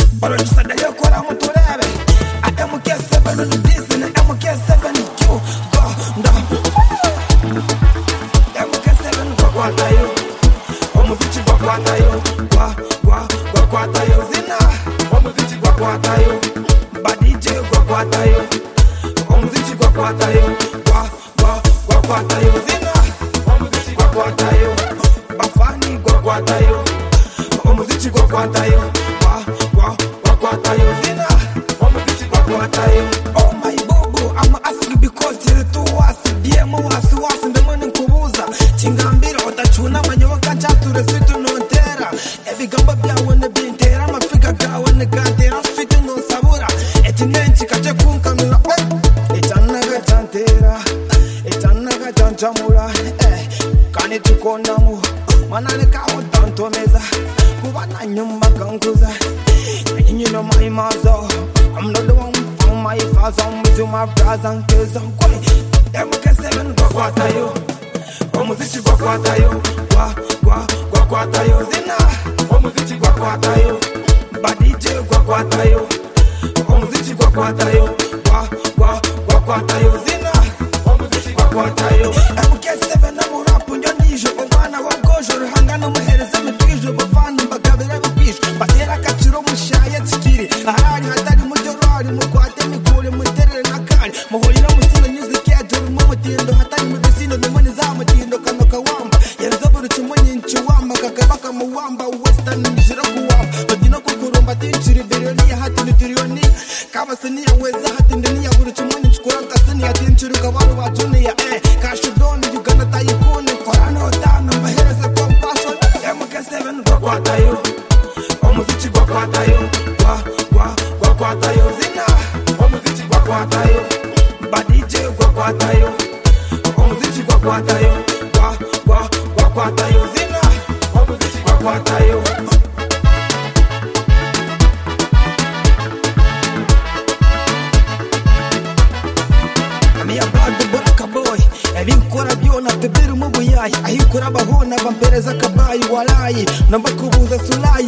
Barajisada yakora muturebe MK7 on the Disney MK7 you go nda MK7 kwakwata yo Omuzichi kwakwata yo kwakwata yo zina Omuzichi kwakwata yo Badije kwakwata yo Omuzichi kwakwata yo kwakwata yo zina Omuzichi kwakwata yo Bafani kwakwata yo Omuzichi kwakwata yo kwakwata yo zina Omuzichi kwakwata yo. Oh my bobo, I'm asking because you're too wasi Diemo wasi ndemoni nkubuza Chingambira otachuna manyoka chature switu nontera Ebigamba byawe nebintera mafiga gawe negantera switu nonsabura Etinenchi kache kunkanura Etanaga chantera Etanaga chanchamura Kani tukonamu Manane kawo tantomeza Kubana nyumba kankuza And you know my mother I'm not the one from my father I'm with my brothers and kids I'm going MK7 kwakwata yo Omuzichi kwakwata yo kwakwata yo zina Omuzichi kwakwata yo Badije kwakwata yo Omuzichi kwakwata yo kwakwata yo zina Omuzichi kwakwata yo MK7 namurapu nyonijo Omwana wagojo ruhangana muhereza mitwijo Bafana mbagabira bipisho Batera kachiro mushaya tsikiri Ahari hatari mujorari mukwate mikure muterere nakari Muhorira musino music yajuru mumutindo Hatari mudesino nimoni za mutindo kanoka wamba Yanzaburu chumoni nchiwamba Kakabaka muwamba Western nijira kuwamba Badino kukurumba tinchiri Birioni ya hati nitirioni Kabasini ya weza hati ndini ya buru chumoni Chukuranga sini ya tinchiri kawaru wa dunia Kashudoni yugana tayikuni Korano otano mahereza kompaso MK7 kwakwata yo Omuzichi kwakwata yo kwakwata yo zina Omuzichi kwakwata yo Badije kwakwata yo Omuzichi kwakwata yo kwakwata yo zina Omuzichi kwakwata yo Ami abadu buraka boy Ebinkora byona tebiru mubuyayi Ahikura bahona bampereza kabayi walayi Nambakubuza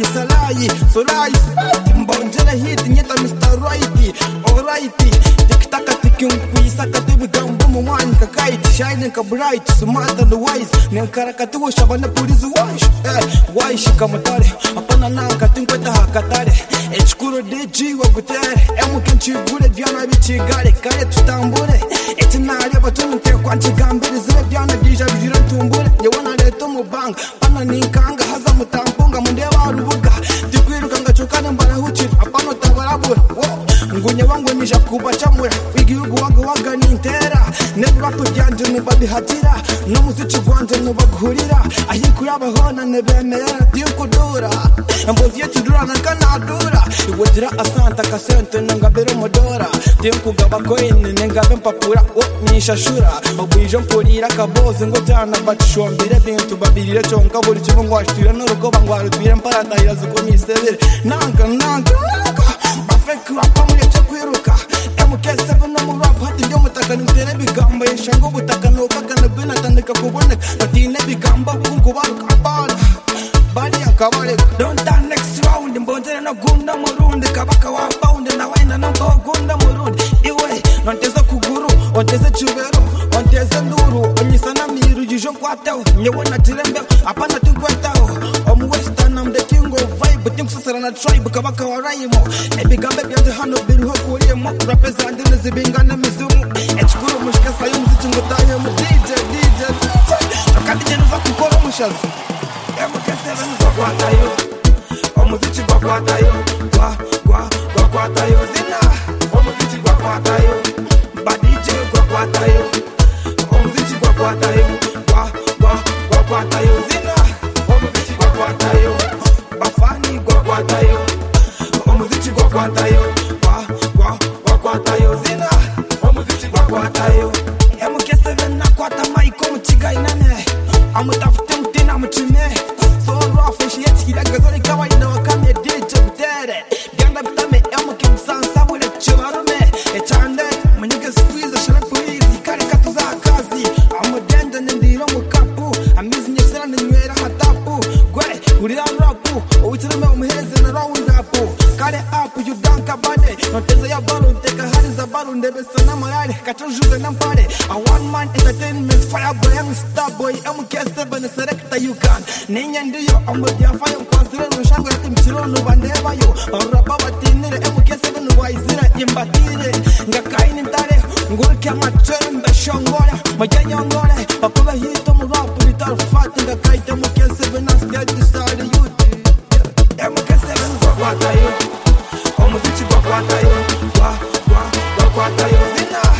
sulayi Mbonjela hiti nyeta Mr. Righty Alrighty Tikitaka tikiunkwisa katibigambo mumwani kakaiti Shining ka bright, smart and wise Nenkarakatuwa shabana pulizu waish kamatare Apana nanka tinkweta hakatare Echikuro deji wa gutere Emukenchigure byana bichigare Kare tutambure Etinari abatunu tekwa nchigambire Zile byana bija bijira ntumbure Yewana leto mubanga Pana ninkanga haza mutampunga Mundewa rubuga Tikwiruka ngachukane mbarahuchira Apano tabarabura Ngunye wangu nisha kubachamura Igihugu waga nintera Neburapu byanje nubabihatira Nomuzichi gwanje nubaguhurira Ahikura abahona nebemerera Diyukudura Mbozi yechidura nankanadura Iwejira asanta kasente nengabero modora Diyukugaba koini nengabe mpapura Nishashura Obwijo mpurira kabozi ngojana Batishombire bintu babirire chonka Buri chibu ngwashtire nurugoba ngwarutwire Mparatahira zikumisebire Nanka Bafeki wapa muleche kwiruka MK7 namurap hati ndio mutaka nimtere bigamba Yeshango butaka nokaka nabina tandika kuboneka Batine bigamba kunkubaruka abana Bali yakabale Don't turn next round Mbonjere na gunda murundi Kabaka wa bound Na waina na gunda murundi Iwe Nonteza kuguru Onteze chubero Onteze nduru Onyisana miru Jijo kwateo Nyewe na jirembe Apana tinkwetao Omu western I'm the king of vibe Tinkusasara na tribe Kabaka wa raimo Ebigambe byanje hano biruho kuriyemo Rapeza ndine zibingane mizumu Echikuru mushikasa y'umuzichi ngutaye mu DJ Akandi jenu za kukoro mushazi MK7 kwakwata yo Omuzichi kwakwata yo kwakwata yo zina Omuzichi kwakwata yo Badije kwakwata yo Omuzichi kwakwata yo kwakwata yo zina Omuzichi kwakwata yo Bafani kwakwata yo Omuzichi kwakwata yo kwakwata yo zina Omuzichi kwakwata yo MK7 nakwata maiko muchiga inane Amutafute mutina muchime So rough she yetsikira gazori kawaida wakamye DJ butere Ganda bitame MK7 bule chibarume Echande munyiga squeeze shana police Kare katuza kazi Amudende ndiro mukapu Amizi nyesera nywera hatapu Gwe urira rapu Uwitirume umuheze na round up Kare tujuze na mpare a one man entertainment fire boy I'm star boy MK7 selecta you can nenya ndiyo amodi afaya kwansire no shangwe timsiro no bandeba yo rapa batinire MK7 waizira imbatire ngakaini ntare ngolke amachembe shongora majanyongora akuba hito mu rap little fat ngakaite MK7 na stage decide you MK7 kwa tayo omuziki kwa tayo kwa tayo